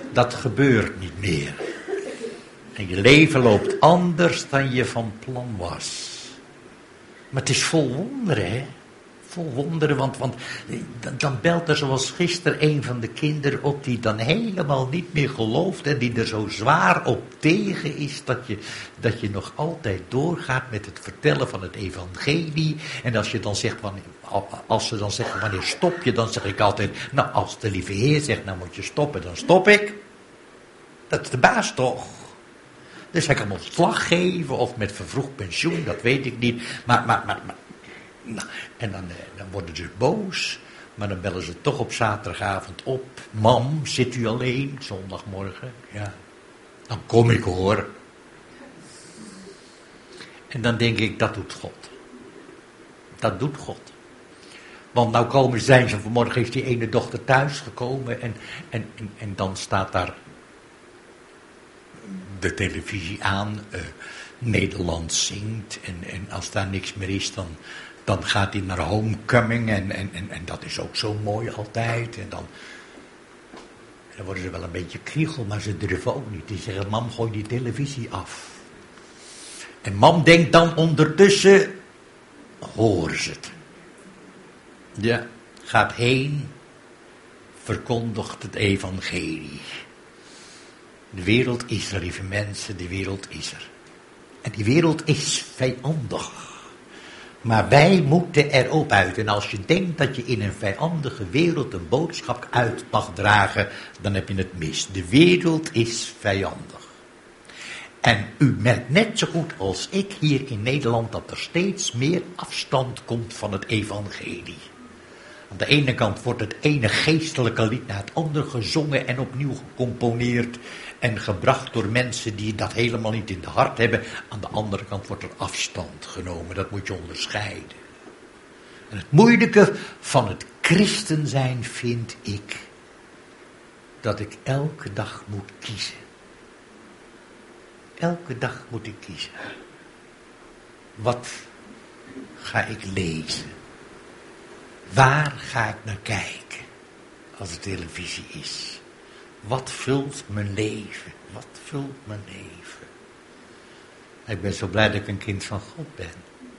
Speaker 1: Dat gebeurt niet meer. En je leven loopt anders dan je van plan was. Maar het is vol wonderen, hè. Vol wonderen, want dan belt er zoals gisteren een van de kinderen op die dan helemaal niet meer gelooft en die er zo zwaar op tegen is dat je nog altijd doorgaat met het vertellen van het evangelie. En als je dan zegt, als ze dan zeggen wanneer stop je, dan zeg ik altijd, nou als de lieve Heer zegt nou moet je stoppen, dan stop ik. Dat is de baas toch? Dus hij kan ontslag geven of met vervroegd pensioen, dat weet ik niet. Maar nou, en dan worden ze boos, maar dan bellen ze toch op zaterdagavond op. Mam, zit u alleen, zondagmorgen? Ja, dan kom ik hoor. En dan denk ik, dat doet God. Dat doet God. Want nou zijn ze, vanmorgen is die ene dochter thuis gekomen en dan staat daar de televisie aan, Nederland zingt en als daar niks meer is dan gaat hij naar Homecoming en dat is ook zo mooi altijd. En dan worden ze wel een beetje kriegel, maar ze durven ook niet. Die zeggen, mam, gooi die televisie af. En mam denkt dan ondertussen, horen ze het. Ja, gaat heen, verkondigt het evangelie. De wereld is er, lieve mensen, de wereld is er. En die wereld is vijandig. Maar wij moeten erop uit. En als je denkt dat je in een vijandige wereld een boodschap uit mag dragen, dan heb je het mis. De wereld is vijandig. En u merkt net zo goed als ik hier in Nederland dat er steeds meer afstand komt van het evangelie. Aan de ene kant wordt het ene geestelijke lied naar het andere gezongen en opnieuw gecomponeerd en gebracht door mensen die dat helemaal niet in de hart hebben. Aan de andere kant wordt er afstand genomen, dat moet je onderscheiden. En het moeilijke van het christen zijn vind ik dat ik elke dag moet kiezen. Elke dag moet ik kiezen. Wat ga ik lezen? Waar ga ik naar kijken als het televisie is? Wat vult mijn leven? Wat vult mijn leven? Ik ben zo blij dat ik een kind van God ben.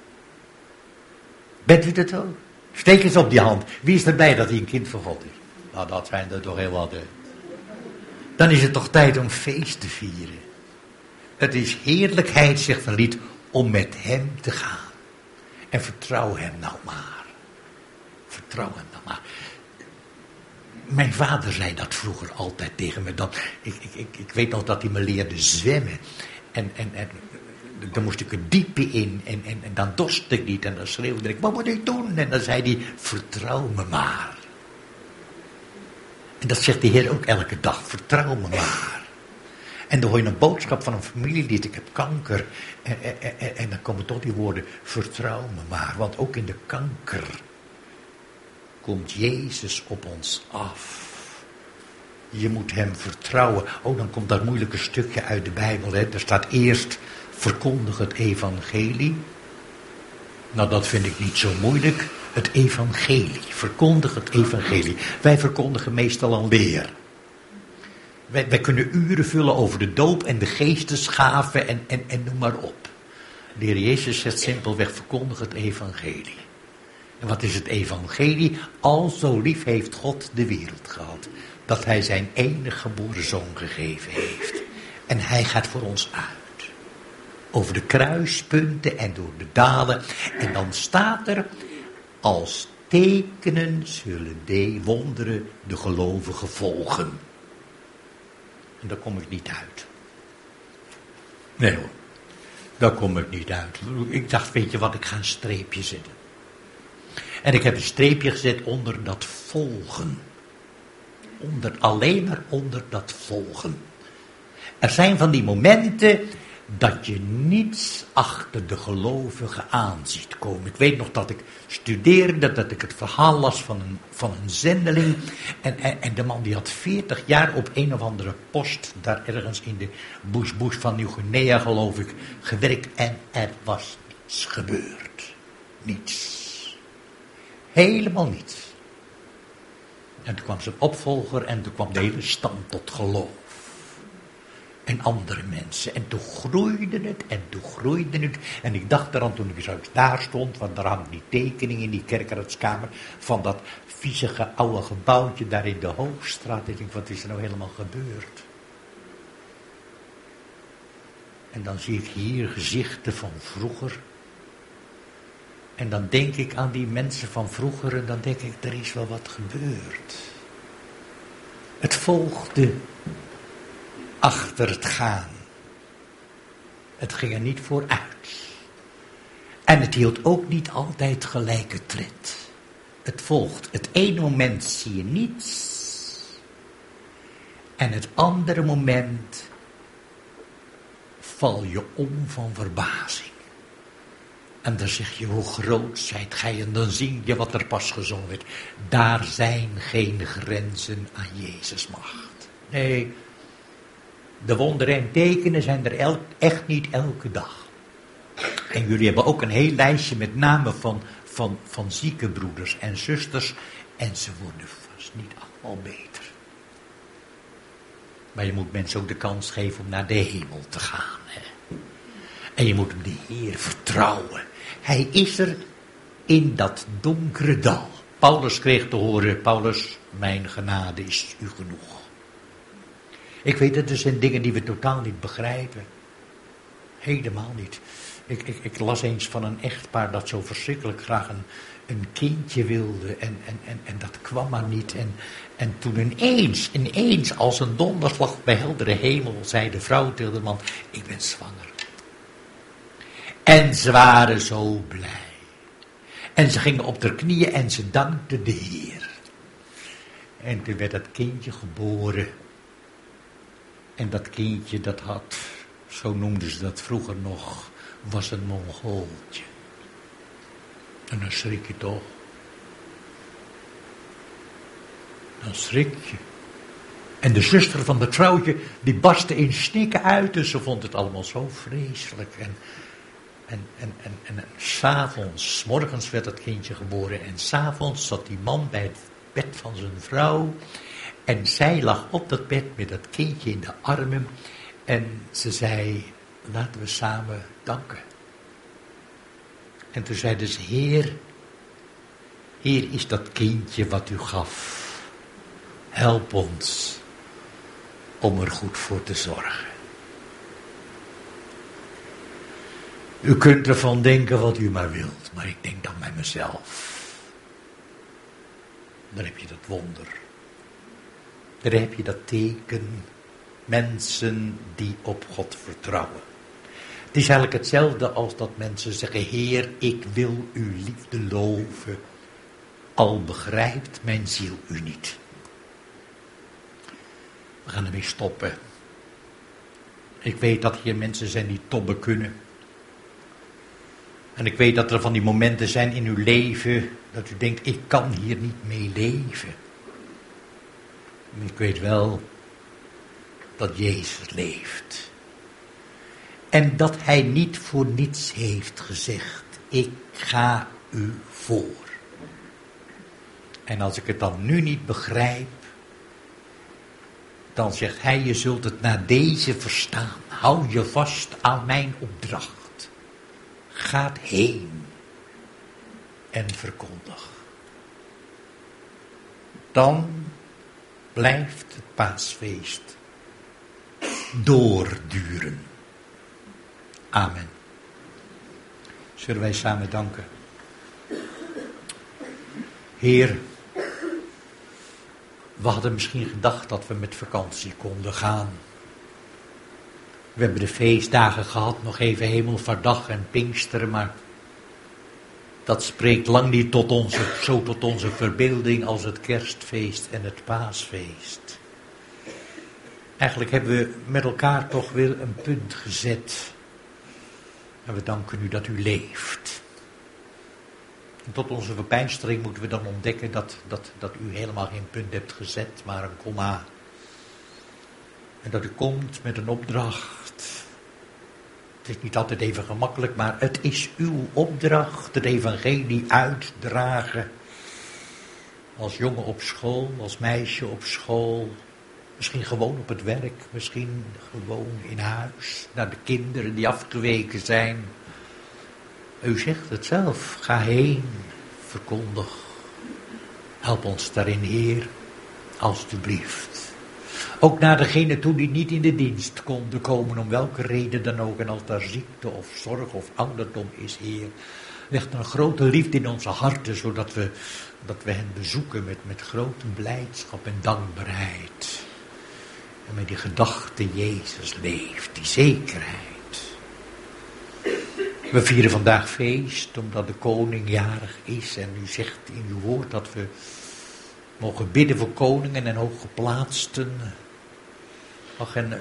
Speaker 1: Bent u dat ook? Steek eens op die hand. Wie is er blij dat hij een kind van God is? Nou, dat zijn er toch heel wat. Dan is het toch tijd om feest te vieren. Het is heerlijkheid, zegt een lied, om met hem te gaan. En vertrouw hem nou maar. Vertrouw hem nou maar. Mijn vader zei dat vroeger altijd tegen me. Ik weet nog dat hij me leerde zwemmen. En dan moest ik er diepe in. En dan dorste ik niet. En dan schreeuwde ik, wat moet ik doen? En dan zei hij, vertrouw me maar. En dat zegt de Heer ook elke dag. Vertrouw me maar. En dan hoor je een boodschap van een familielid. Ik heb kanker. En dan komen toch die woorden, vertrouw me maar. Want ook in de kanker komt Jezus op ons af. Je moet hem vertrouwen. Oh, dan komt dat moeilijke stukje uit de Bijbel. Hè. Er staat eerst, verkondig het evangelie. Nou, dat vind ik niet zo moeilijk. Het evangelie. Verkondig het evangelie. Wij verkondigen meestal een leer. Wij kunnen uren vullen over de doop en de geestesgaven en noem maar op. De Heer Jezus zegt simpelweg, verkondig het evangelie. En wat is het evangelie? Al zo lief heeft God de wereld gehad, dat hij zijn enige geboren zoon gegeven heeft. En hij gaat voor ons uit. Over de kruispunten en door de dalen. En dan staat er, als tekenen zullen de wonderen de gelovigen volgen. En daar kom ik niet uit. Nee hoor, daar kom ik niet uit. Ik dacht, weet je wat, ik ga een streepje zetten. En ik heb een streepje gezet onder dat volgen. Alleen maar onder dat volgen. Er zijn van die momenten dat je niets achter de gelovigen aan ziet komen. Ik weet nog dat ik studeerde, dat ik het verhaal las van een zendeling. En de man die had 40 jaar op een of andere post, daar ergens in de bush van Nieuw-Guinea geloof ik, gewerkt. En er was niets gebeurd. Niets. Helemaal niets. En toen kwam zijn opvolger en toen kwam de hele stam tot geloof. en andere mensen. En toen groeide het en toen groeide het. En ik dacht eraan toen ik eens daar stond, want daar hangt die tekening in die kerkeraadskamer van dat viezige oude gebouwtje daar in de Hoogstraat. Ik denk, wat is er nou helemaal gebeurd? En dan zie ik hier gezichten van vroeger. En dan denk ik aan die mensen van vroeger en dan denk ik, er is wel wat gebeurd. Het volgde achter het gaan. Het ging er niet vooruit. En het hield ook niet altijd gelijke tred. Het volgt. Het ene moment zie je niets. En het andere moment val je om van verbazing. En dan zeg je, hoe groot zijt gij? En dan zing je wat er pas gezongen werd. Daar zijn geen grenzen aan Jezus' macht. Nee, de wonderen en tekenen zijn er echt niet elke dag. En jullie hebben ook een heel lijstje met namen van zieke broeders en zusters. En ze worden vast niet allemaal beter. Maar je moet mensen ook de kans geven om naar de hemel te gaan. Hè? En je moet hem de Heer vertrouwen. Hij is er in dat donkere dal. Paulus kreeg te horen, Paulus, mijn genade is u genoeg. Ik weet dat er zijn dingen die we totaal niet begrijpen. Helemaal niet. Ik las eens van een echtpaar dat zo verschrikkelijk graag een kindje wilde en dat kwam maar niet. En toen ineens als een donderslag bij heldere hemel zei de vrouw tegen de man, ik ben zwanger. En ze waren zo blij. En ze gingen op haar knieën en ze dankten de Heer. En toen werd dat kindje geboren. En dat kindje dat had, zo noemden ze dat vroeger nog, was een Mongooltje. En dan schrik je toch. Dan schrik je. En de zuster van dat vrouwtje, die barstte in snikken uit. En ze vond het allemaal zo vreselijk. En 's morgens werd dat kindje geboren. En 's avonds zat die man bij het bed van zijn vrouw. En zij lag op dat bed met dat kindje in de armen. En ze zei, laten we samen danken. En toen zeiden ze, Heer, hier is dat kindje wat u gaf. Help ons om er goed voor te zorgen. U kunt ervan denken wat u maar wilt, maar ik denk dan bij mezelf. Dan heb je dat wonder. Dan heb je dat teken. Mensen die op God vertrouwen. Het is eigenlijk hetzelfde als dat mensen zeggen, Heer, ik wil uw liefde loven. Al begrijpt mijn ziel u niet. We gaan ermee stoppen. Ik weet dat hier mensen zijn die tobben kunnen. En ik weet dat er van die momenten zijn in uw leven dat u denkt, ik kan hier niet mee leven. Maar ik weet wel dat Jezus leeft. En dat hij niet voor niets heeft gezegd, ik ga u voor. En als ik het dan nu niet begrijp, dan zegt hij, je zult het na deze verstaan. Hou je vast aan mijn opdracht. Gaat heen en verkondig. Dan blijft het paasfeest doorduren. Amen. Zullen wij samen danken? Heer, we hadden misschien gedacht dat we met vakantie konden gaan. We hebben de feestdagen gehad, nog even Hemelvaartdag en Pinksteren, maar dat spreekt lang niet tot onze verbeelding als het kerstfeest en het paasfeest. Eigenlijk hebben we met elkaar toch weer een punt gezet. En we danken u dat u leeft. En tot onze verbijstering moeten we dan ontdekken dat u helemaal geen punt hebt gezet, maar een komma. En dat u komt met een opdracht. Het is niet altijd even gemakkelijk, maar het is uw opdracht, het evangelie uitdragen. Als jongen op school, als meisje op school, Misschien gewoon op het werk, misschien gewoon in huis, naar de kinderen die afgeweken zijn. U zegt het zelf, ga heen, verkondig. Help ons daarin, Heer, alstublieft. Ook naar degenen toe die niet in de dienst konden komen, om welke reden dan ook. En als daar ziekte of zorg of ouderdom is, Heer. Leg een grote liefde in onze harten, zodat we hen bezoeken met grote blijdschap en dankbaarheid. En met die gedachte, Jezus leeft, die zekerheid. We vieren vandaag feest, omdat de koning jarig is. En u zegt in uw woord dat we mogen bidden voor koningen en hooggeplaatsten. Ach, en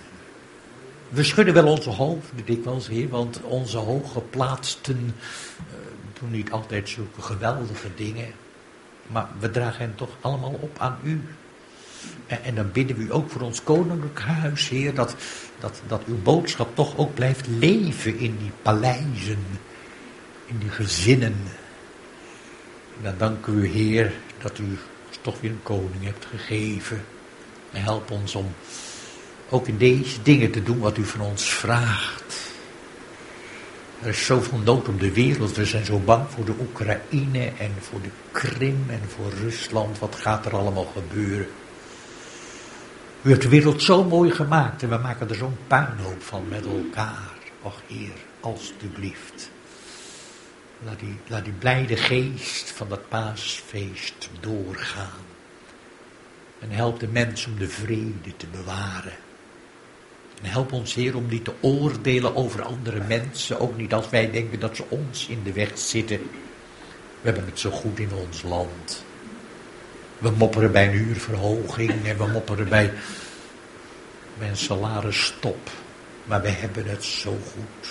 Speaker 1: we schudden wel onze hoofden dikwijls, Heer, want onze hooggeplaatsten doen niet altijd zulke geweldige dingen. Maar we dragen hen toch allemaal op aan u. En dan bidden we u ook voor ons koninklijk huis, Heer, dat uw boodschap toch ook blijft leven in die paleizen, in die gezinnen. En dan danken we u, Heer, dat u ons toch weer een koning hebt gegeven. En help ons om ook in deze dingen te doen wat u van ons vraagt. Er is zoveel nood op de wereld. We zijn zo bang voor de Oekraïne en voor de Krim en voor Rusland. Wat gaat er allemaal gebeuren? U hebt de wereld zo mooi gemaakt en we maken er zo'n puinhoop van met elkaar. Och Heer, alstublieft. Laat die blijde geest van dat paasfeest doorgaan. En help de mensen om de vrede te bewaren. En help ons, Heer, om niet te oordelen over andere mensen. Ook niet als wij denken dat ze ons in de weg zitten. We hebben het zo goed in ons land. We mopperen bij een huurverhoging en we mopperen bij een salarisstop. Maar we hebben het zo goed.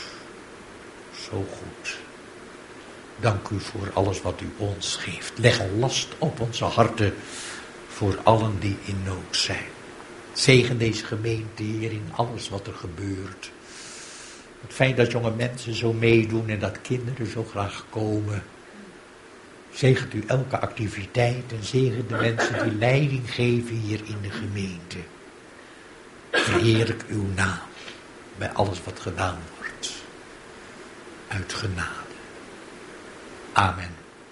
Speaker 1: Zo goed. Dank u voor alles wat u ons geeft. Leg een last op onze harten voor allen die in nood zijn. Zegen deze gemeente, Heer, in alles wat er gebeurt. Het feit dat jonge mensen zo meedoen en dat kinderen zo graag komen. Zegent u elke activiteit en zegen de mensen die leiding geven hier in de gemeente. Verheerlijk uw naam bij alles wat gedaan wordt. Uit genade. Amen.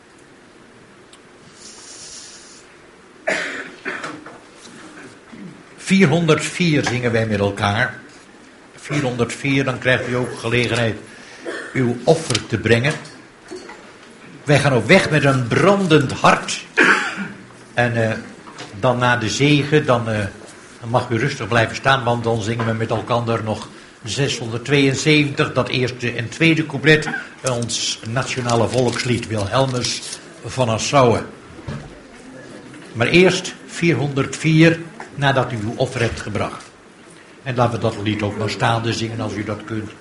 Speaker 1: ...404 zingen wij met elkaar. 404, dan krijgt u ook gelegenheid uw offer te brengen. Wij gaan op weg met een brandend hart. En dan na de zegen, dan mag u rustig blijven staan, want dan zingen we met elkaar nog 672, dat eerste en tweede couplet, ons nationale volkslied Wilhelmus van Nassau. Maar eerst 404, nadat u uw offer hebt gebracht. En laten we dat lied ook maar staande zingen als u dat kunt.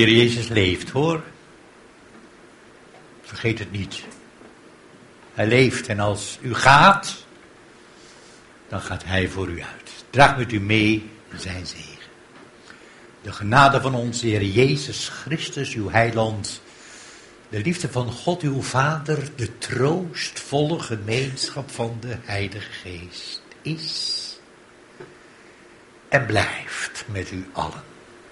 Speaker 1: De Heer Jezus leeft, hoor. Vergeet het niet. Hij leeft en als u gaat, dan gaat hij voor u uit. Draag met u mee zijn zegen. De genade van onze Heer Jezus Christus, uw heiland, de liefde van God, uw Vader, de troostvolle gemeenschap van de Heilige Geest is en blijft met u allen.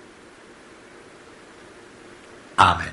Speaker 1: Amen.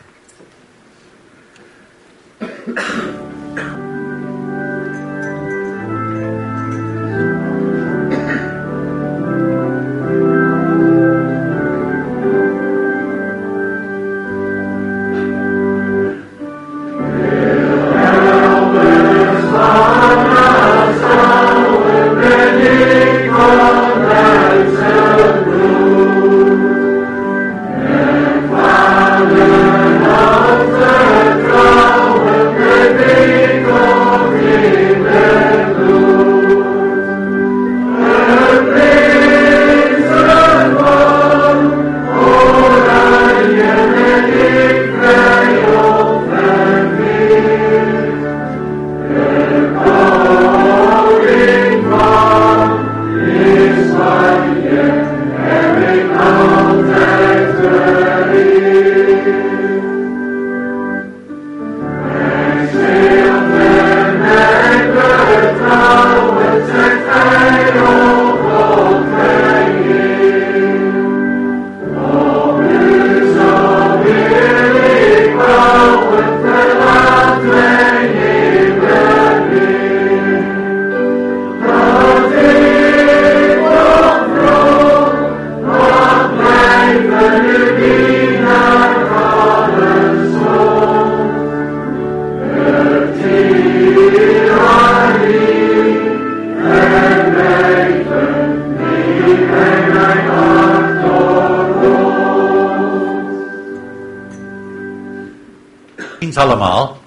Speaker 1: Allemaal.